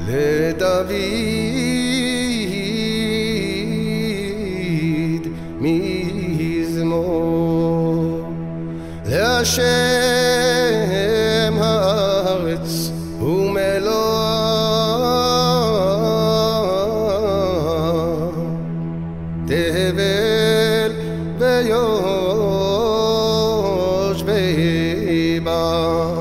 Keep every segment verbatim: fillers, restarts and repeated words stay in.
לדוד מזמור. להשם הארץ ומלואה, תבל ויושבי בם.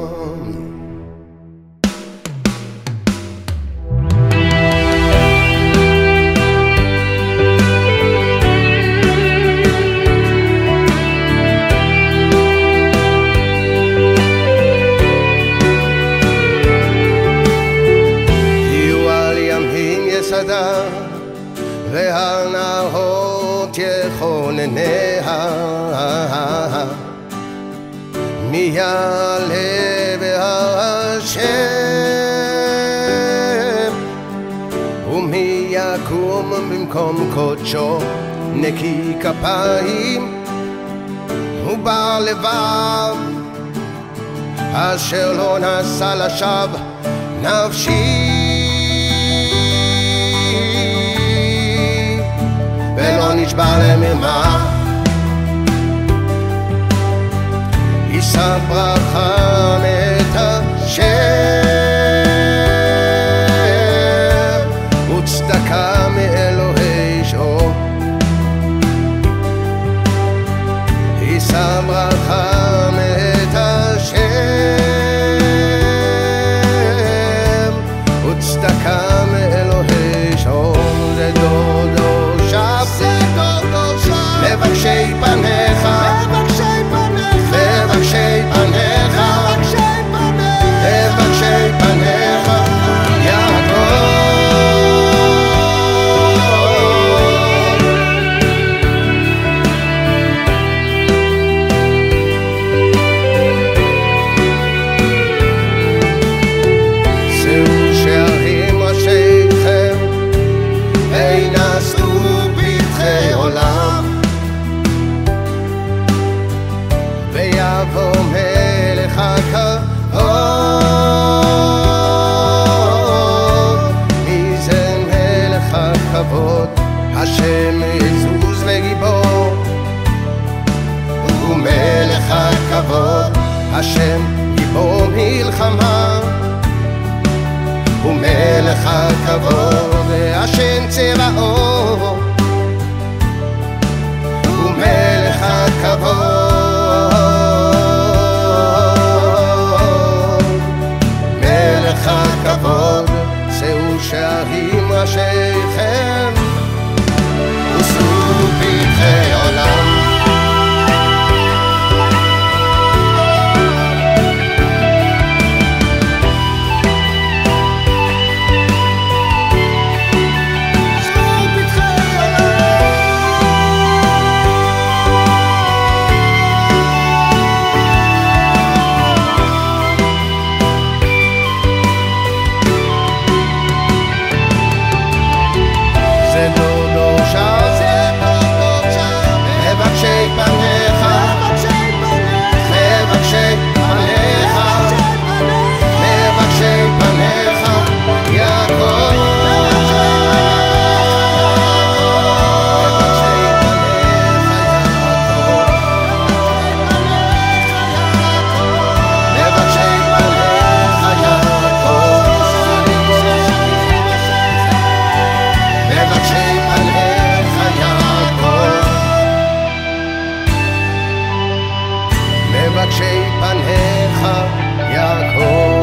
והנהרות יכונניה, מי יעלה בהר השם, ומי יקום במקום קודשו, נקי כפיים ובעל לבב, אשר לא נשא לשווא נפשי, ולא נשבע למרמה. יישא ברכה מאת השם, וצדקה מאלוהי שור. יישא ברכה מאת השם, וצדקה מאלוהי שור. זה דודו מבקשי פניך, מבקשי פניך, מבקשי פניך, מבקשי פניך, יעקב. שאו שערים ראשיכם, הינשאו פתחי עולם, ויבוא מלך הכבוד. מי זה מלך הכבוד? השם יזוז וגיבור. הוא מלך הכבוד, השם גיבור מלחמה. הוא מלך הכבוד, השם צבאות. הוא מלך הכבוד, מלך הכבוד. שאו שערים ראשיכם, ושאו פתחי עולם. מבקשי פניך יעקב.